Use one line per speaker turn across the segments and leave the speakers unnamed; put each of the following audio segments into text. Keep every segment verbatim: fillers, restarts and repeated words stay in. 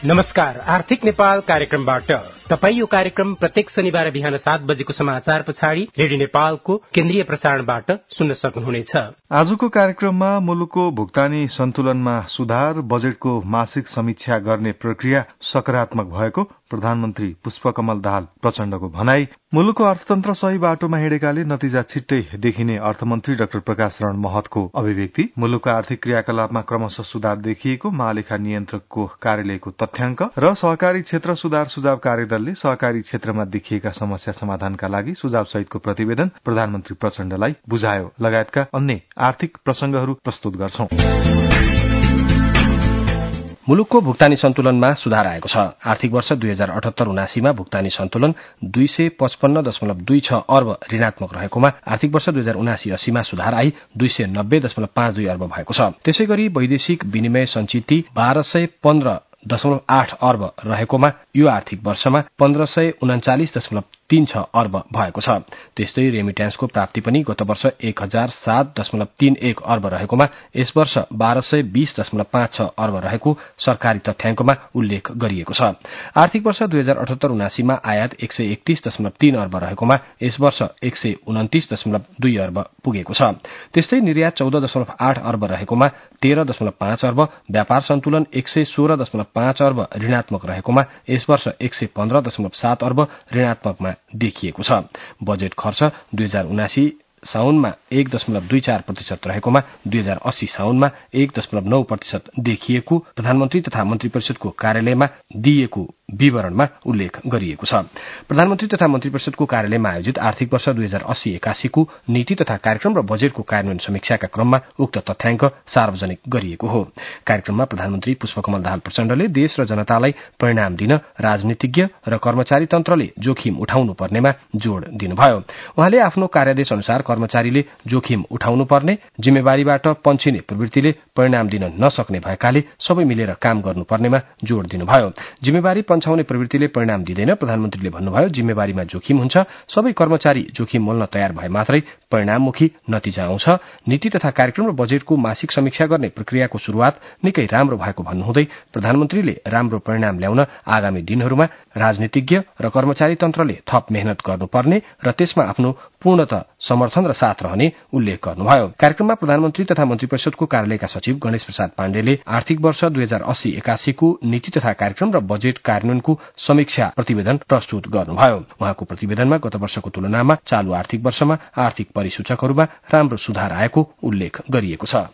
नमस्कार, आर्थिक नेपाल कार्यक्रमबाट तपाई यो कार्यक्रम प्रत्येक शनिबार बिहान सात बजेको समाचार पछाडि रेडियो नेपालको केन्द्रीय प्रसारणबाट सुन्न सक्नुहुनेछ।
आजको कार्यक्रममा मुलुकको भुक्तानी सन्तुलनमा सुधार, बजेटको मासिक समीक्षा गर्ने प्रक्रिया सकारात्मक भएको प्रधानमन्त्री पुष्पकमल दाहाल प्रचण्डको भनाई, मुलुकको अर्थतन्त्र सही बाटोमा हिँडेकाले नतिजा छिट्टै देखिने अर्थमन्त्री डाक्टर प्रकाश शरण महतको अभिव्यक्ति, मुलुकको आर्थिक क्रियाकलापमा क्रमशः सुधार देखिएको महालेखा नियन्त्रकको कार्यालयको तथ्याङ्क र सहकारी क्षेत्र सुधार सुझाव कार्यदलले सहकारी क्षेत्रमा देखिएका समस्या समाधानका लागि सुझाव सहितको प्रतिवेदन प्रधानमन्त्री प्रचण्डलाई बुझायो लगायतका अन्य आर्थिक प्रसंगहरू प्रस्तुत गर्छौं।
मुलुकको भुक्तानी सन्तुलनमा सुधार आएको छ। आर्थिक वर्ष दुई हजार अठहत्तर उनासीमा भुक्तानी सन्तुलन दुई सय पचपन्न दशमलव दुई छ अर्ब ऋणात्मक रहेकोमा आर्थिक वर्ष दुई हजार उनासी अस्सीमा सुधार आई दुई सय नब्बे दशमलव पाँच दुई अर्ब भएको छ। त्यसै गरी वैदेशिक विनिमय संचिति बाह्र सय पन्ध्र दशमलव आठ अर्ब रहेकोमा यो आर्थिक वर्षमा पन्ध्र सय उनाचालिस दशमलव तीन छ अर्ब भएको छ। त्यस्तै रेमिट्यान्सको प्राप्ति पनि गत वर्ष एक हजार सात दशमलव तीन एक अर्ब रहेकोमा यस वर्ष बाह्र सय बीस दशमलव पाँच छ अर्ब रहेको सरकारी तथ्याङ्कमा उल्लेख गरिएको छ। आर्थिक वर्ष दुई हजार अठहत्तर उनासीमा आयात एक सय एकतीस दशमलव तीन अर्ब रहेकोमा यस वर्ष एक सय उन्तिस दशमलव दुई अर्ब पुगेको छ। त्यस्तै निर्यात चौध दशमलव आठ अर्ब रहेकोमा तेह्र दशमलव पाँच अर्ब, व्यापार सन्तुलन एक सय सोह्र दशमलव पाँच अर्ब ऋणात्मक रहेकोमा यस वर्ष एक सय पन्ध्र दशमलव सात अर्ब ऋणात्मकमा देखिएको छ। बजेट खर्च दुई हजार उनासी साउनमा एक दशमलव दुई चार प्रतिशत रहेकोमा दुई हजार अस्सी साउनमा एक दशमलव नौ प्रतिशत देखिएको प्रधानमन्त्री तथा मन्त्री परिषदको कार्यालयमा दिइएको विवरणमा उल्लेख गरिएको छ। प्रधानमन्त्री तथा मन्त्री परिषदको कार्यालयमा आयोजित आर्थिक वर्ष दुई हजार अस्सी एकासीको नीति तथा कार्यक्रम र बजेटको कार्यान्वयन समीक्षाका क्रममा उक्त तथ्याङ्क सार्वजनिक गरिएको हो। कार्यक्रममा प्रधानमन्त्री पुष्पकमल दाहाल प्रचण्डले देश र जनतालाई परिणाम दिन राजनीतिज्ञ र कर्मचारी तन्त्रले जोखिम उठाउनु पर्नेमा जोड़ दिनुभयो। उहाँले आफ्नो कार्यादेश अनुसार कर्मचारीले जोखिम उठाउनु पर्ने, जिम्मेवारीबाट पन्छिने प्रवृत्तिले परिणाम दिन नसक्ने भएकाले सबै मिलेर काम गर्नुपर्नेमा जोड़ दिनुभयो। जिम्मेवारी पन्छाउने प्रवृत्तिले परिणाम दिँदैन। प्रधानमन्त्रीले भन्नुभयो, जिम्मेवारीमा जोखिम हुन्छ, सबै कर्मचारी जोखिम मोल्न तयार भए मात्रै परिणाममुखी नतिजा आउँछ। नीति तथा कार्यक्रम र बजेटको मासिक समीक्षा गर्ने प्रक्रियाको शुरूआत निकै राम्रो भएको भन्नुहुँदै प्रधानमन्त्रीले राम्रो परिणाम ल्याउन आगामी दिनहरूमा राजनीतिज्ञ र कर्मचारी तन्त्रले थप मेहनत गर्नुपर्ने र त्यसमा आफ्नो पूर्णत समर्थन र साथ रहने उल्लेख गर्नुभयो। कार्यक्रममा प्रधानमन्त्री तथा मन्त्री परिषदको कार्यालयका सचिव गणेश प्रसाद पाण्डेले आर्थिक वर्ष दुई हजार अस्सी एकासीको नीति तथा कार्यक्रम र बजेट कार्यान्वयनको समीक्षा प्रतिवेदन प्रस्तुत गर्नुभयो। उहाँको प्रतिवेदनमा गत वर्षको तुलनामा चालू आर्थिक वर्षमा आर्थिक परिसूचकहरूमा राम्रो सुधार आएको उल्लेख गरिएको छ।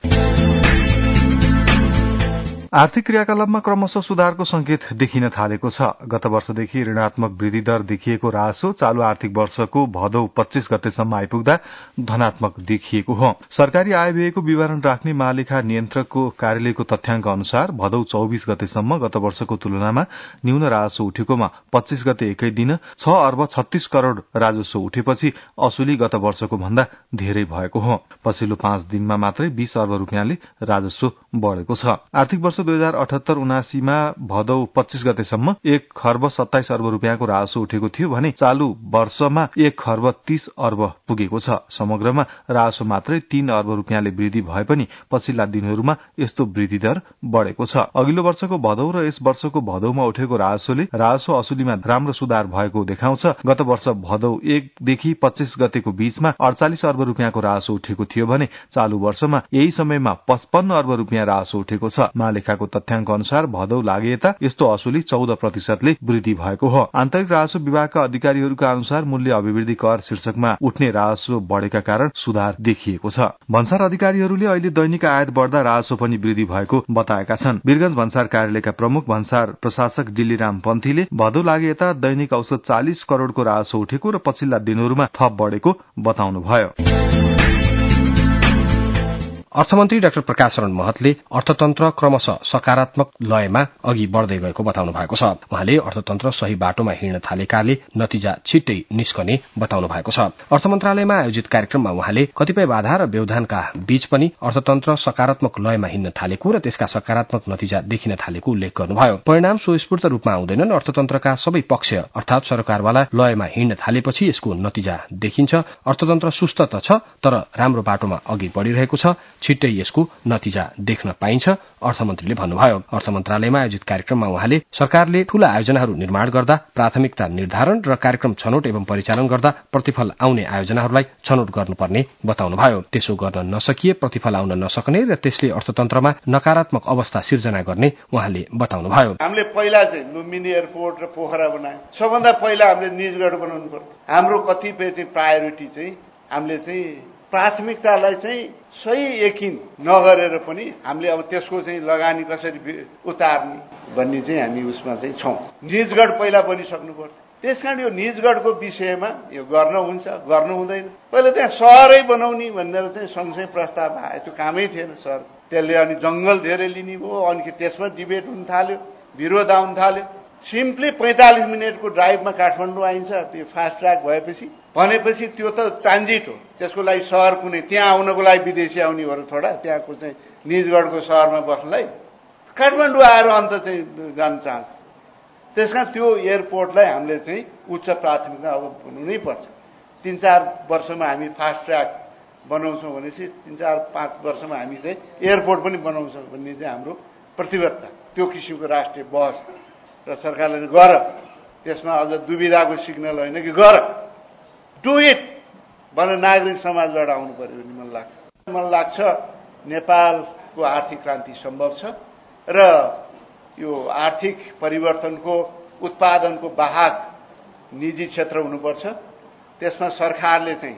आर्थिक क्रियाकलापमा क्रमशः सुधारको संकेत देखिन थालेको छ। गत वर्षदेखि ऋणात्मक वृद्धि दर देखिएको रासो चालू आर्थिक वर्षको भदौ पच्चीस गतेसम्म आइपुग्दा धनात्मक देखिएको हो। सरकारी आय व्ययको विवरण राख्ने महालेखा नियन्त्रकको कार्यालयको तथ्याङ्क अनुसार भदौ चौबीस गतेसम्म गत वर्षको तुलनामा न्यून राजस्व उठेकोमा पच्चीस गते एकै दिन छ अर्ब छत्तीस करोड़ राजस्व उठेपछि असुली गत वर्षको भन्दा धेरै भएको हो। पछिल्लो पाँच दिनमा मात्रै बीस अर्ब रूपियाँले राजस्व बढ़ेको छ। आर्थिक वर्ष दुई हजार अठहत्तर उनासीमा भदौ पच्चीस गतेसम्म एक खर्ब सत्ताइस अर्ब रूपियाँको राजस्व उठेको थियो भने चालू वर्षमा एक खर्ब तीस अर्ब पुगेको छ। समग्रमा राजस्व मात्रै तीन अर्ब रूपियाँले वृद्धि भए पनि पछिल्ला दिनहरूमा यस्तो वृद्धि दर बढ़ेको छ। अघिल्लो वर्षको भदौ र यस वर्षको भदौमा उठेको राजस्वले राजस्व असुलीमा राम्रो सुधार भएको देखाउँछ। गत वर्ष भदौ एकदेखि पच्चीस गतेको बीचमा अडचालिस अर्ब रूपियाँको राजस्व उठेको थियो भने चालू वर्षमा यही समयमा पचपन्न अर्ब रूपियाँ राजस्व उठेको छ। लेखाको तथ्याङ्क अनुसार भदौ लागे यता यस्तो असुली चौध प्रतिशतले वृद्धि भएको हो। आन्तरिक राजस्व विभागका अधिकारीहरूका अनुसार मूल्य अभिवृद्धि कर शीर्षकमा उठ्ने राजस्व बढ़ेका कारण सुधार देखिएको छ। भन्सार अधिकारीहरूले अहिले दैनिक आयात बढ़दा राजस्व पनि वृद्धि भएको बताएका छन्। वीरगंज भन्सार कार्यालयका प्रमुख भन्सार प्रशासक डिल्लीराम पन्थीले भदौ लागे यता दैनिक औसत चालिस करोड़को राजस्व उठेको र पछिल्ला दिनहरूमा थप बढ़ेको बताउनुभयो।
अर्थमन्त्री डाक्टर प्रकाश शरण महतले अर्थतन्त्र क्रमशः सकारात्मक लयमा अघि बढ़दै गएको बताउनु भएको छ। उहाँले अर्थतन्त्र सही बाटोमा हिँड्न थालेकाले नतिजा छिट्टै निस्कने बताउनु भएको छ। अर्थ मन्त्रालयमा आयोजित कार्यक्रममा उहाँले कतिपय बाधा र व्यवधानका बीच पनि अर्थतन्त्र सकारात्मक लयमा हिँड्न थालेको र त्यसका सकारात्मक नतिजा देखिन थालेको उल्लेख गर्नुभयो। परिणाम स्वस्फूर्त रूपमा आउँदैनन्। अर्थतन्त्रका सबै पक्ष अर्थात सरकारवाला लयमा हिँड्न थालेपछि यसको नतिजा देखिन्छ। अर्थतन्त्र सुस्त त छ तर राम्रो बाटोमा अघि बढ़िरहेको छ। छिट्टै यसको नतिजा देख्न पाइन्छ, अर्थमन्त्रीले भन्नुभयो। अर्थ मन्त्रालयमा आयोजित कार्यक्रममा उहाँले सरकारले ठूला आयोजनाहरू निर्माण गर्दा प्राथमिकता निर्धारण र कार्यक्रम छनौट एवं परिचालन गर्दा प्रतिफल आउने आयोजनाहरूलाई छनौट गर्नुपर्ने बताउनुभयो। त्यसो गर्न नसकिए प्रतिफल आउन नसक्ने र त्यसले अर्थतन्त्रमा नकारात्मक अवस्था सिर्जना गर्ने उहाँले बताउनुभयो।
हामीले पहिला चाहिँ लुम्बिनी एयरपोर्ट र पोखरा बनायौँ। सबभन्दा पहिला हामीले निजगढ बनाउनु पर्यो। हाम्रो कतिपय चाहिँ प्रायोरिटी चाहिँ हामीले चाहिँ प्राथमिकतालाई चाहिँ सही यकिन नगरेर पनि हामीले अब त्यसको चाहिँ लगानी कसरी उतार्ने भन्ने चाहिँ हामी उसमा चाहिँ छौँ। निजगढ पहिला बनिसक्नु पर्छ। त्यसकारण यो निजगढको विषयमा यो गर्न हुन्छ, गर्नु हुँदैन। पहिला त्यहाँ सहरै बनाउने भनेर चाहिँ सँगसँगै प्रस्ताव आयो, त्यो कामै थिएन सहर। त्यसले अनि जङ्गल धेरै लिने भयो, अनि त्यसमा डिबेट हुन थाल्यो, विरोध आउन थाल्यो। सिम्पली पैँतालिस मिनटको ड्राइभमा काठमाडौँ आइन्छ, त्यो फास्ट ट्र्याक भएपछि भनेपछि त्यो त ट्रान्जिट हो। त्यसको लागि सहर कुनै त्यहाँ आउनको लागि विदेशी आउनेहरू थोडा त्यहाँको चाहिँ निजगढको सहरमा बस्नलाई काठमाडौँ आएर अन्त चाहिँ जान चाहन्छ। त्यसकारण त्यो एयरपोर्टलाई हामीले चाहिँ उच्च प्राथमिकता अब हुनु नै पर्छ। तीन चार वर्षमा हामी फास्ट ट्र्याक बनाउँछौँ भनेपछि तीन चार पाँच वर्षमा हामी चाहिँ एयरपोर्ट पनि बनाउँछौँ भन्ने चाहिँ हाम्रो प्रतिबद्धता। त्यो किसिमको राष्ट्रिय बहस र सरकारले गर, त्यसमा अझ दुविधाको सिग्नल होइन कि गर, डु इट भनेर नागरिक समाजबाट आउनु पर्यो भन्ने मलाई लाग्छ। मलाई लाग्छ नेपालको आर्थिक क्रान्ति सम्भव छ र यो आर्थिक परिवर्तनको उत्पादनको वाहक निजी क्षेत्र हुनुपर्छ। त्यसमा सरकारले चाहिँ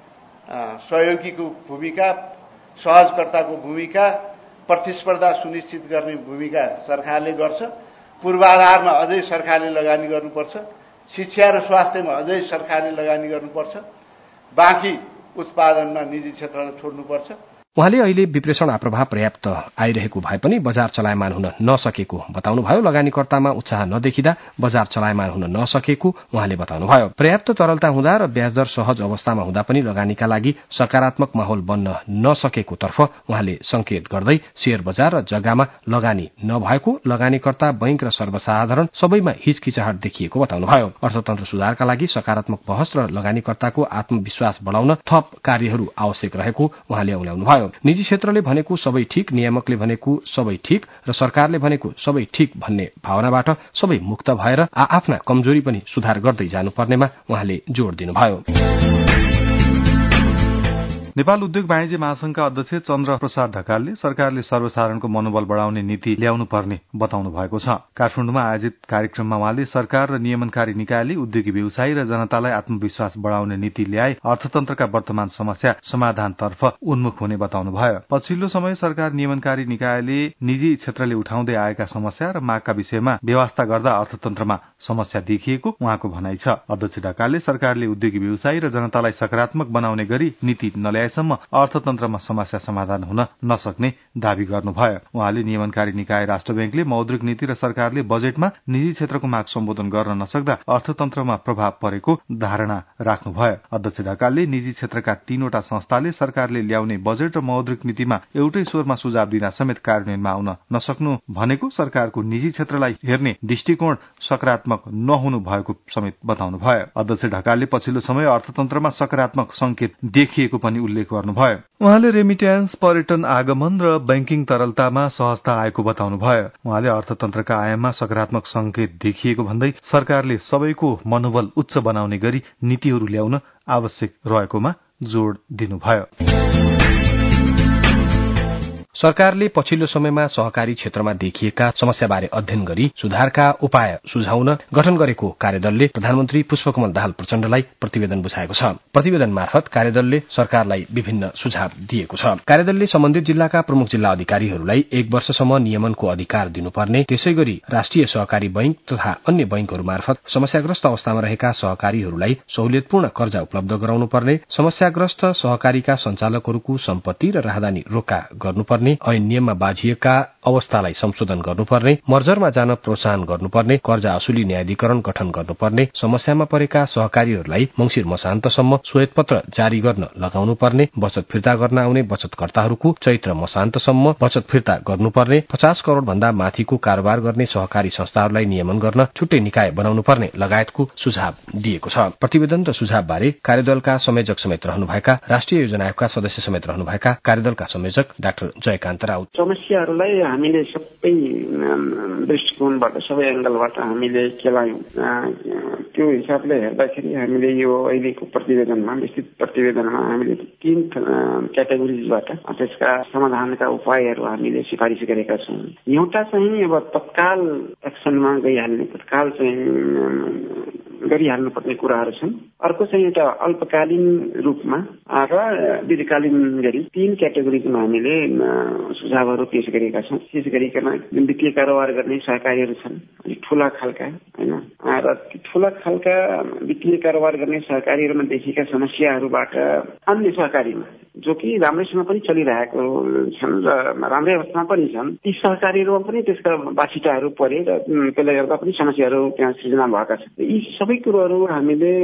सहयोगीको भूमिका, सहजकर्ताको भूमिका, प्रतिस्पर्धा सुनिश्चित गर्ने भूमिका सरकारले गर्छ। पूर्वाधारमा अझै सरकारले लगानी गर्नुपर्छ। शिक्षा र स्वास्थ्यमा अझै सरकारले लगानी गर्नुपर्छ। बाँकी उत्पादनमा निजी क्षेत्रलाई छोड्नुपर्छ।
उहाँले अहिले विप्रेषण आप्रभाव पर्याप्त आइरहेको भए पनि बजार चलायमान हुन नसकेको बताउनुभयो। लगानीकर्तामा उत्साह नदेखिँदा बजार चलायमान हुन नसकेको उहाँले बताउनुभयो। पर्याप्त तरलता हुँदा र ब्याजदर सहज अवस्थामा हुँदा पनि लगानीका लागि सकारात्मक माहौल बन्न नसकेको तर्फ उहाँले संकेत गर्दै शेयर बजार र जग्गामा लगानी नभएको, लगानीकर्ता, बैंक र सर्वसाधारण सबैमा हिचकिचाहट देखिएको बताउनुभयो। अर्थतन्त्र सुधारका लागि सकारात्मक बहस र लगानीकर्ताको आत्मविश्वास बढाउन थप कार्यहरू आवश्यक रहेको उहाँले औल्याउनुभयो। निजी क्षेत्रले भनेको सबै ठिक, नियामकले भनेको सबै ठिक र सरकारले भनेको सबै ठिक भन्ने भावनाबाट सबै मुक्त भएर आआफ्ना कमजोरी पनि सुधार गर्दै जानुपर्नेमा उहाँले जोड़ दिनुभयो।
नेपाल उद्योग वाणिज्य महासंघका अध्यक्ष चन्द्र प्रसाद ढकालले सरकारले सर्वसाधारणको मनोबल बढ़ाउने नीति ल्याउनु पर्ने बताउनु भएको छ। काठमाडौँमा आयोजित कार्यक्रममा उहाँले सरकार र नियमनकारी निकायले उद्योगी व्यवसायी र जनतालाई आत्मविश्वास बढ़ाउने नीति ल्याए अर्थतन्त्रका वर्तमान समस्या समाधानतर्फ उन्मुख हुने बताउनुभयो। पछिल्लो समय सरकार नियमनकारी निकायले निजी क्षेत्रले उठाउँदै आएका समस्या र मागका विषयमा व्यवस्था गर्दा अर्थतन्त्रमा समस्या देखिएको उहाँको भनाइ छ। अध्यक्ष ढकालले सरकारले उद्योगी व्यवसायी र जनतालाई सकारात्मक बनाउने गरी नीति नल्याएसम्म अर्थतन्त्रमा समस्या समाधान हुन नसक्ने दावी गर्नुभयो। उहाँले नियमनकारी निकाय राष्ट्र बैंकले मौद्रिक नीति र सरकारले बजेटमा निजी क्षेत्रको माग सम्बोधन गर्न नसक्दा अर्थतन्त्रमा प्रभाव परेको धारणा राख्नुभयो। अध्यक्ष ढकालले निजी क्षेत्रका तीनवटा संस्थाले सरकारले ल्याउने बजेट र मौद्रिक नीतिमा एउटै स्वरमा सुझाव दिँदा समेत कार्यान्वयनमा आउन नसक्नु भनेको सरकारको निजी क्षेत्रलाई हेर्ने दृष्टिकोण सकारात्मक नहुनु भएको समेत बताउनुभयो। अध्यक्ष ढकालले पछिल्लो समय अर्थतन्त्रमा सकारात्मक संकेत देखिएको पनि उल्लेख गर्नुभयो। उहाँले रेमिट्यान्स, पर्यटन आगमन र बैंकिङ तरलतामा सहजता आएको बताउनुभयो। उहाँले अर्थतन्त्रका आयाममा सकारात्मक संकेत देखिएको भन्दै सरकारले सबैको मनोबल उच्च बनाउने गरी नीतिहरू ल्याउन आवश्यक रहेकोमा जोड़ दिनुभयो।
सरकारले पछिल्लो समयमा सहकारी क्षेत्रमा देखिएका समस्याबारे अध्ययन गरी सुधारका उपाय सुझाउन गठन गरेको कार्यदलले प्रधानमन्त्री पुष्पकमल दाहाल प्रचण्डलाई प्रतिवेदन बुझाएको छ। प्रतिवेदन मार्फत कार्यदलले सरकारलाई विभिन्न सुझाव दिएको छ। कार्यदलले सम्बन्धित जिल्लाका प्रमुख जिल्ला अधिकारीहरूलाई एक वर्षसम्म नियमनको अधिकार दिनुपर्ने, त्यसैगरी राष्ट्रिय सहकारी बैंक तथा अन्य बैंकहरू मार्फत समस्याग्रस्त अवस्थामा रहेका सहकारीहरूलाई सहुलियतपूर्ण कर्जा उपलब्ध गराउनुपर्ने, समस्याग्रस्त सहकारीका संचालकहरूको सम्पत्ति र राहदानी रोका गर्नुपर्ने, गर्नुपर्ने, ऐन नियममा बाझिएका अवस्थालाई संशोधन गर्नुपर्ने, मर्जरमा जान प्रोत्साहन गर्नुपर्ने, कर्जा असुली न्यायाधिकरण गठन गर्नुपर्ने, समस्यामा परेका सहकारीहरूलाई मंसिर मसान्तसम्म श्वेतपत्र जारी गर्न लगाउनु पर्ने, बचत फिर्ता गर्न आउने बचतकर्ताहरूको चैत्र मसान्तसम्म बचत फिर्ता गर्नुपर्ने, पचास करोड़ भन्दा माथिको कारोबार गर्ने सहकारी संस्थाहरूलाई नियमन गर्न छुट्टै निकाय बनाउनु पर्ने लगायतको सुझाव दिएको छ। प्रतिवेदन र सुझाव बारे कार्यदलका संयोजक समेत रहनुभएका, राष्ट्रिय योजना आयोगका सदस्य समेत रहनुभएका कार्यदलका संयोजक डाक्टर जयकान्त राउत,
समस्याहरूलाई हामीले सबै दृष्टिकोणबाट सबै एंगलबाट हामीले केलायौं। त्यो हिसाबले हेर्दाखेरि हामीले यो अहिलेको प्रतिवेदनमा विस्तृत प्रतिवेदनमा हामीले तीन क्याटेगोरीबाट त्यसका समाधानका उपायहरू हामीले सिफारिस गरेका छौँ। एउटा चाहिँ अब तत्काल एक्सनमा गइहाल्ने, तत्काल चाहिँ गरिहाल्नुपर्ने कुराहरू छन्। अर्को चाहिँ एउटा अल्पकालीन रूपमा र दीर्घकालीन गरी तीन क्याटेगोरीमा हामीले सुझावहरू पेश गरेका छौँ। विशेष गरिकन वित्तीय कारोबार गर्ने सहकारीहरू छन्, ठूला खालका होइन, र ठूला खालका वित्तीय कारोबार गर्ने सहकारीहरूमा देखिएका समस्याहरूबाट अन्य सहकारीमा जो कि राम्रैसँग पनि चलिरहेको छन् र राम्रै अवस्थामा पनि छन्, ती सहकारीहरूमा पनि त्यसका बाछिटाहरू परे र त्यसले गर्दा पनि समस्याहरू त्यहाँ सृजना भएका छन्। यी सबै कुरोहरू हामीले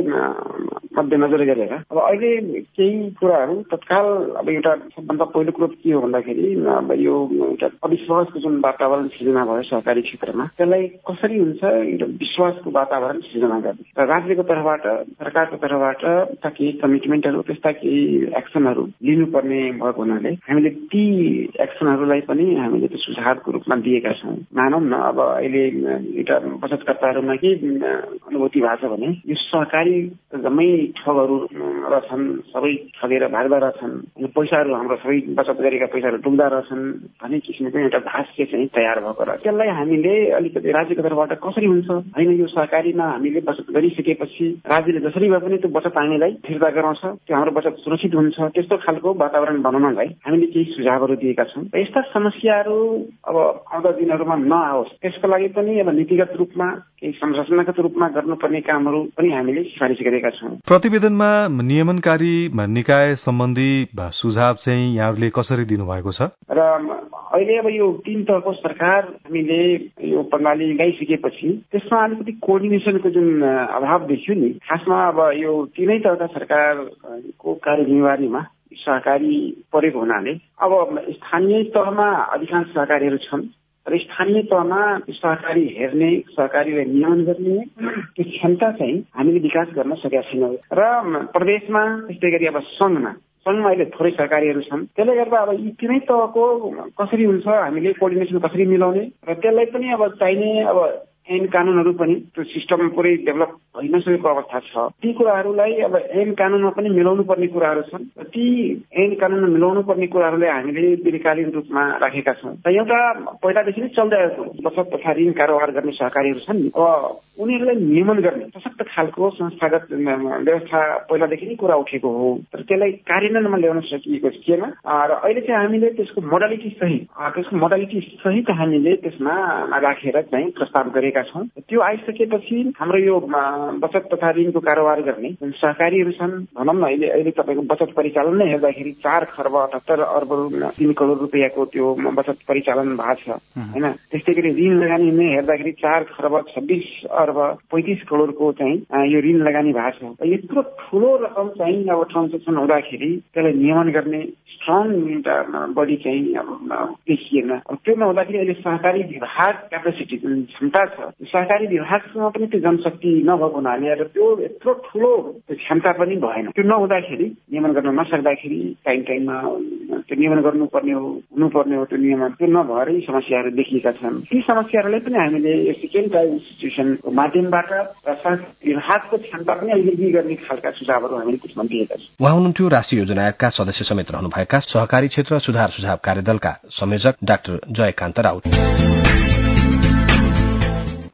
मध्यनजर गरेर अब अहिले केही कुराहरू तत्काल अब एउटा सबभन्दा पहिलो कुरो के हो भन्दाखेरि अब यो एउटा अविश्वासको जुन वातावरण सृजना भयो सहकारी क्षेत्रमा, त्यसलाई कसरी हुन्छ एउटा विश्वासको वातावरण सृजना गर्ने र राज्यको तर्फबाट, सरकारको तर्फबाट त्यस्ता केही कमिटमेन्टहरू, त्यस्ता केही एक्सनहरू लिनुपर्ने भएको हुनाले हामीले ती एक्सनहरूलाई पनि हामीले त्यो सुझावको रूपमा दिएका छौँ। मानौँ न अब अहिले एउटा बचतकर्ताहरूमा के अनुभूति भएको छ भने यो सहकारी जम्मै ठगहरू रहेछन्, सबै ठगेर भाग्दा रहेछन्, पैसाहरू हाम्रो सबै बचत गरेका पैसाहरू डुब्दा रहेछन् भन्ने किसिमको एउटा भाष्य चाहिँ तयार भएको र त्यसलाई हामीले अलिकति राज्यको तर्फबाट कसरी हुन्छ होइन, यो सहकारीमा हामीले बचत गरिसकेपछि राज्यले जसरी भए पनि त्यो बचत हामीलाई फिर्ता गराउँछ, त्यो हाम्रो बचत सुरक्षित हुन्छ, त्यस्तो खालको वातावरण बनाउनलाई हामीले केही सुझावहरू दिएका छौँ। यस्ता समस्याहरू अब आउँदो दिनहरूमा नआओस् त्यसको लागि पनि अब नीतिगत रूपमा केही संरचनागत रूपमा गर्नुपर्ने कामहरू पनि हामीले सिफारिस गरेका छौँ।
प्रतिवेदनमा नियमनकारी निकाय सम्बन्धी सुझाव चाहिँ यहाँहरूले कसरी दिनुभएको छ
र अहिले अब यो तीन तहको सरकार हामीले यो प्रणाली ल्याइसकेपछि त्यसमा अलिकति कोअर्डिनेसनको जुन अभाव देखियो नि, खासमा अब यो तीनै तहका सरकारको कार्यजिम्मेवारीमा सहकारी परेको हुनाले अब स्थानीय तहमा अधिकांश सहकारीहरू छन् र स्थानीय तहमा सहकारी हेर्ने, सहकारीलाई नियमन गर्ने त्यो क्षमता चाहिँ हामीले विकास गर्न सकेका छैनौँ र प्रदेशमा त्यस्तै गरी अब सङ्घमा सङ्घमा अहिले थोरै सहकारीहरू छन्। त्यसले गर्दा अब यी तीनै तहको कसरी हुन्छ, हामीले कोअर्डिनेसन कसरी मिलाउने र त्यसलाई पनि अब चाहिने अब ऐन कानूनहरू पनि त्यो सिस्टम पुरै डेभलप भइ नसकेको अवस्था छ। ती कुराहरूलाई अब ऐन कानूनमा पनि मिलाउनु पर्ने कुराहरू छन्। ती ऐन कानूनमा मिलाउनु पर्ने कुराहरूलाई हामीले दीर्घकालीन रूपमा राखेका छौँ। र एउटा पहिलादेखि नै चल्दै आएको बचत तथा ऋण कारोबार गर्ने सहकारीहरू छन्, अब उनीहरूलाई नियमन गर्ने सशक्त खालको संस्थागत व्यवस्था पहिलादेखि नै कुरा उठेको हो, तर त्यसलाई कार्यान्वयनमा ल्याउन सकिएको थिएन र अहिले चाहिँ हामीले त्यसको मोडालिटी सहित त्यसको मोडालिटी सहित हामीले त्यसमा राखेर चाहिँ प्रस्ताव गरेका छौँ। त्यो आइसकेपछि हाम्रो यो बचत तथा ऋणको कारोबार गर्ने जुन सहकारीहरू छन्, भनौँ न अहिले अहिले तपाईँको बचत परिचालन नै हेर्दाखेरि चार खर्ब अठहत्तर अर्ब तीन करोड रुपियाँको त्यो बचत परिचालन भएको छ होइन। त्यस्तै गरी ऋण लगानी नै हेर्दाखेरि चार खर्ब छब्बिस अर्ब पैँतिस करोडको चाहिँ यो ऋण लगानी भएको छ। यत्रो ठुलो रकम चाहिँ अब ट्रान्जेक्सन हुँदाखेरि त्यसलाई नियमन गर्ने स्ट्रङ एउटा बडी चाहिँ अब देखिएन। त्यो नहुँदाखेरि अहिले सहकारी विभाग क्यापेसिटी जुन क्षमता छ, सहकारी विभागसँग पनि त्यो जनशक्ति नभएको हुनाले र त्यो यत्रो ठुलो क्षमता पनि भएन। त्यो नहुँदाखेरि नियमन गर्न नसक्दाखेरि टाइम टाइममा त्यो नियमन गर्नुपर्ने हो, हुनुपर्ने हो, त्यो नियमन त्यो नभएरै समस्याहरू देखिएका छन्। ती समस्याहरूलाई पनि हामीले यो सेकेन्ड टाइम इन्स्टिट्युसनको माध्यमबाट र सहकारी विभागको क्षमता पनि अभिवृद्धि गर्ने खालका सुझावहरू हामीले त्यसमा दिएका छौँ।
उहाँ हुनुहुन्थ्यो राष्ट्रिय योजना आयोगका सदस्य समेत रहनुभएका सहकारी क्षेत्र सुधार सुझाव कार्यदलका संयोजक डाक्टर जयकान्त राउत।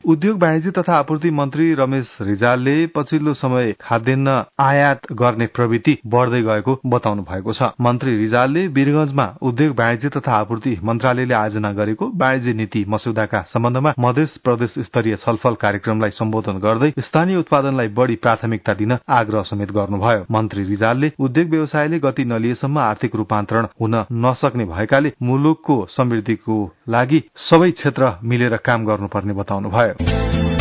उद्योग वाणिज्य तथा आपूर्ति मन्त्री रमेश रिजालले पछिल्लो समय खाद्यान्न आयात गर्ने प्रवृत्ति बढ़दै गएको बताउनु भएको छ। मन्त्री रिजालले वीरगंजमा उद्योग वाणिज्य तथा आपूर्ति मन्त्रालयले आयोजना गरेको वाणिज्य नीति मस्यौदाका सम्बन्धमा मध्य प्रदेश स्तरीय छलफल कार्यक्रमलाई सम्बोधन गर्दै स्थानीय उत्पादनलाई बढ़ी प्राथमिकता दिन आग्रह समेत गर्नुभयो। मन्त्री रिजालले उद्योग व्यवसायले गति नलिएसम्म आर्थिक रूपान्तरण हुन नसक्ने भएकाले मुलुकको समृद्धिको लागि सबै क्षेत्र मिलेर काम गर्नुपर्ने बताउनुभयो।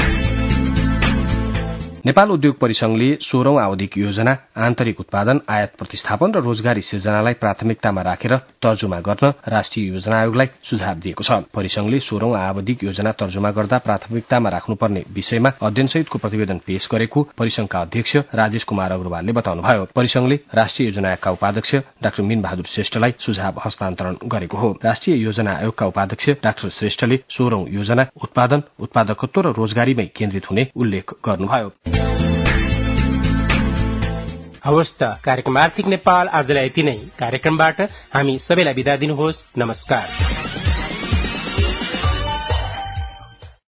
नेपाल उद्योग परिसंघले सोह्रौं आवधिक योजना आन्तरिक उत्पादन आयात प्रतिस्थापन र रोजगारी सिर्जनालाई प्राथमिकतामा राखेर तर्जुमा गर्न राष्ट्रिय योजना आयोगलाई सुझाव दिएको छ। परिसंघले सोह्रौं आवधिक योजना तर्जुमा गर्दा प्राथमिकतामा राख्नुपर्ने विषयमा अध्ययनसहितको प्रतिवेदन पेश गरेको परिसंघका अध्यक्ष राजेश कुमार अग्रवालले बताउनुभयो। परिसंघले राष्ट्रिय योजना आयोगका उपाध्यक्ष डाक्टर मीन बहादुर श्रेष्ठलाई सुझाव हस्तान्तरण गरेको हो। राष्ट्रिय योजना आयोगका उपाध्यक्ष डाक्टर श्रेष्ठले सोह्रौं योजना उत्पादन उत्पादकत्व र रोजगारीमै केन्द्रित हुने उल्लेख गर्नुभयो।
हवस् त कार्यक्रम आर्थिक नेपाल आजलाई यति नै। कार्यक्रमबाट हामी सबैलाई बिदा दिनुहोस्। नमस्कार।